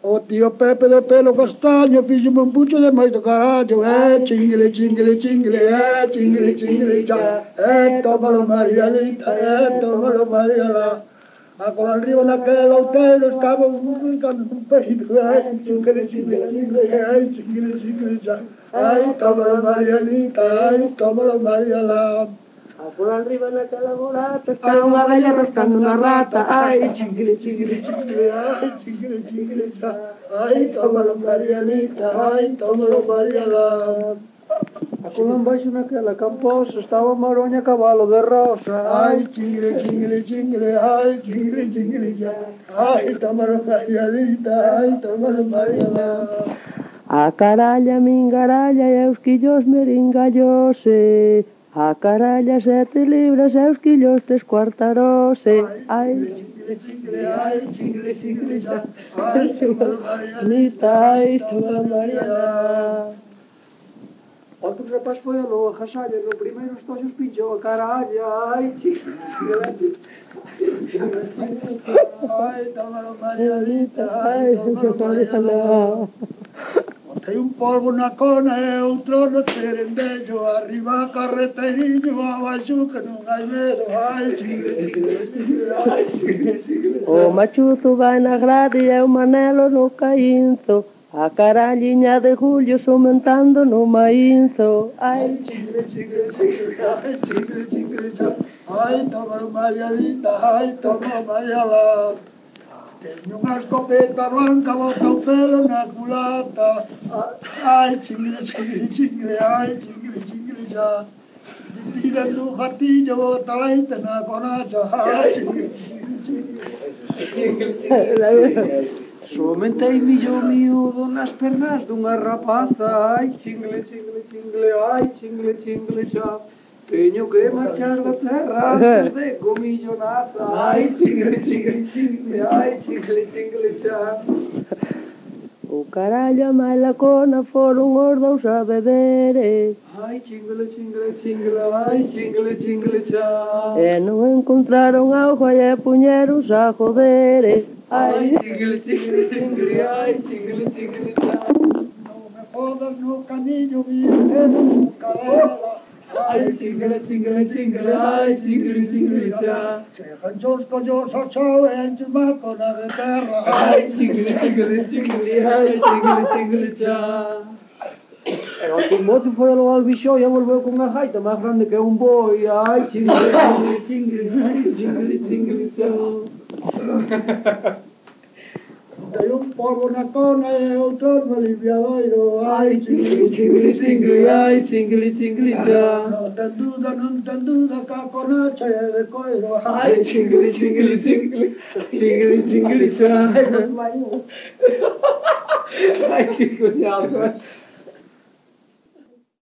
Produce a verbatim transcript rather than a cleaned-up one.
O tío Pepe de pelo castaño fíxome un pucho de moito carallo. Eh, chingle, chingle, chingle, eh, chingle, chingle, cha. Eh, tómalo Marianita, eh, tómalo Mariana. A con arriba naquele outeiro estaba buscando un peido. Ai, chingle, chingle, chingle, ai, chingle, chingle, cha. Ai, tómalo Marianita, ai, tómalo Mariana. Por arriba naquela morata está unha velha rascando unha rata. Ai, chingle, chingle, chingle, ai, chingle, chingle, cha. Ai, tómalo Marianita, ai, tómalo Mariana. A colón baixo naquela camposa estaba Maroña cabalo de rosa. Ai, chingle, chingle, chingle, ai, chingle, chingle, cha. Ai, tómalo Marianita, ai, tómalo Mariana. A caralla mingaralla e os quillos meringallose. A caralla sete libras e os quillos tres cuartarose. Ai, chingle, chingle, ai, chingle, chingle, cha. Ai, tómalo Marianita, ai, tómalo Mariana. Outro rapaz foi a loa, jasalla, no primeiro estojos pinchou a caralla. Ai, chingle, chingle, ai, tómalo Marianita, ai, tómalo Mariana. Botei un polvo na cona e outro no terendello. Arriba carreteiriño, abaixo que non hai medo. Ai, chingle, chingle, chingle, ai, chingle, chingle. O machuzo vai na grade e o manelo no caínzo. A caralliña de Julio somentando no mainzo. Ai, chingle, chingle, chingle, ai, chingle, chingle, cha. Ai, tómalo Marianita, ai, tómalo Mariana. Teño unha escopeta blanca, bota o pelo na culata. Ai, chingle, chingle, chingle, ai, chingle, chingle, cha. Tirando un jatillo, bota leite na conacha. Ai, chingle, chingle, chingle. Somentei millo miúdo nas pernas dunha rapaza. Ai, chingle, chingle, chingle, ai, chingle, chingle, cha. Teño que marchar da terra antes de comillo naza. Ai, chingle, chingle, chingle, ai, chingle, chingle, cha. O carallo a malacona foron os dous a bebere. Ai, chingle, chingle, chingle, ai, chingle, chingle, cha. E non encontraron auga e puñeros a jodere. Ai, chingle, chingle, chingle, ai, chingle, chingle, cha. Non me fodas no camiño, mira, menos un cadela. Ai, chingle, chingle, chingle, ai, chingle, chingle, cha. Chegan os collos ao chao e enchen macona de terra. Ai, chingle, chingle, chingle, ai, chingle, chingle, cha. E o mozo foi ao albixó e volveu con unha gaita máis grande que un boi. Ai, chingle, chingle, chingle, ai, chingle, chingle, cha. Dei un polvo na cona e outro no limpiadoiro. Ai, Chingle, chingle, chingle, ai, chingle, chingle, cha. non ten duda, non ten duda que a conacha é de coiro. Ai, chingle, chingle, chingle, chingle, chingle, cha. Ai, que cuñado.